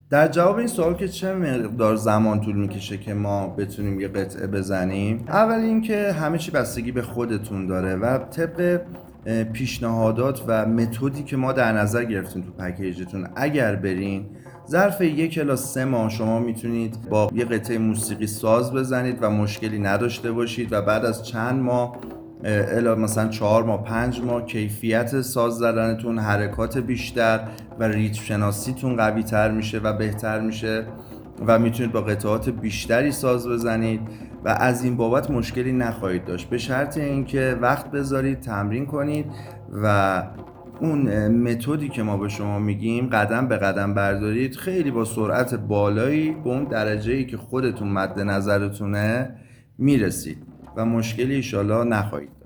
در جواب این سوال که چه مقدار زمان طول میکشه که ما بتونیم یه قطعه بزنیم، اول اینکه همه چی بستگی به خودتون داره و طبق پیشنهادات و متدی که ما در نظر گرفتیم تو پکیجتون اگر برین، ظرف 1 الی 3 ماه شما میتونید با یه قطعه موسیقی ساز بزنید و مشکلی نداشته باشید و بعد از چند ماه الا مثلا 4 ماه 5 ماه کیفیت ساز زدنتون، حرکات بیشتر و ریتم شناسیتون قوی تر میشه و بهتر میشه و میتونید با قطعات بیشتری ساز بزنید و از این بابت مشکلی نخواهید داشت، به شرط اینکه وقت بذارید تمرین کنید و اون متدی که ما به شما میگیم قدم به قدم بردارید. خیلی با سرعت بالایی به اون درجه‌ای که خودتون مد نظرتونه میرسید و مشکلی ایشالا نخواهید.